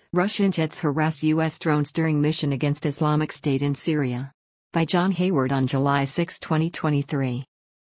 Russian jets harass U.S. drones during mission against Islamic State in Syria. By John Hayward on July 6, 2023.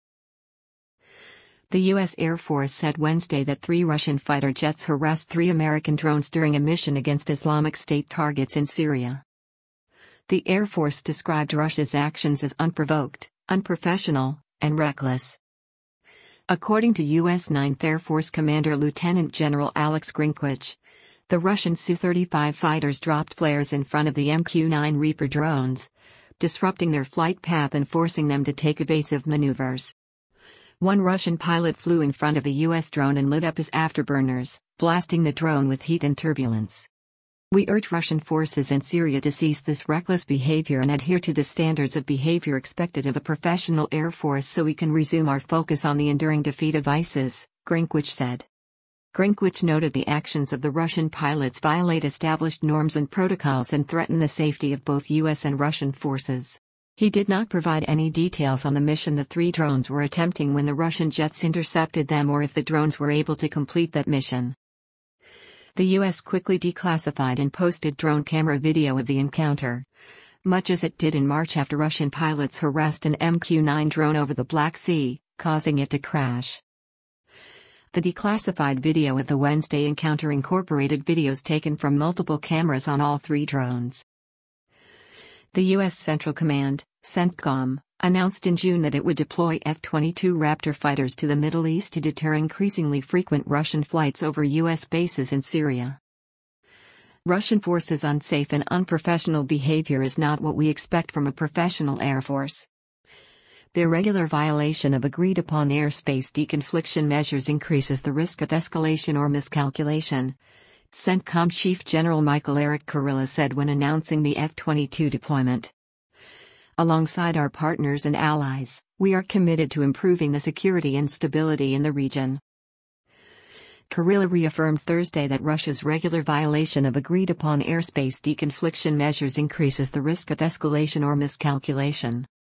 The U.S. Air Force said Wednesday that 3 Russian fighter jets harassed 3 American drones during a mission against Islamic State targets in Syria. The Air Force described Russia's actions as unprovoked, unprofessional, and reckless. According to U.S. 9th Air Force Commander Lieutenant General Alex Grinkwich, the Russian Su-35 fighters dropped flares in front of the MQ-9 Reaper drones, disrupting their flight path and forcing them to take evasive maneuvers. One Russian pilot flew in front of a U.S. drone and lit up his afterburners, blasting the drone with heat and turbulence. We urge Russian forces in Syria to cease this reckless behavior and adhere to the standards of behavior expected of a professional air force so we can resume our focus on the enduring defeat of ISIS, Grinkwich said. Grinkwich noted the actions of the Russian pilots violate established norms and protocols and threaten the safety of both U.S. and Russian forces. He did not provide any details on the mission the 3 drones were attempting when the Russian jets intercepted them or if the drones were able to complete that mission. The U.S. quickly declassified and posted drone camera video of the encounter, much as it did in March after Russian pilots harassed an MQ-9 drone over the Black Sea, causing it to crash. The declassified video of the Wednesday encounter incorporated videos taken from multiple cameras on all 3 drones. The U.S. Central Command, CENTCOM, announced in June that it would deploy F-22 Raptor fighters to the Middle East to deter increasingly frequent Russian flights over U.S. bases in Syria. Russian forces' unsafe and unprofessional behavior is not what we expect from a professional air force. The irregular violation of agreed-upon airspace deconfliction measures increases the risk of escalation or miscalculation, CENTCOM Chief General Michael Eric Kurilla said when announcing the F-22 deployment. Alongside our partners and allies, we are committed to improving the security and stability in the region. Kurilla reaffirmed Thursday that Russia's regular violation of agreed-upon airspace deconfliction measures increases the risk of escalation or miscalculation.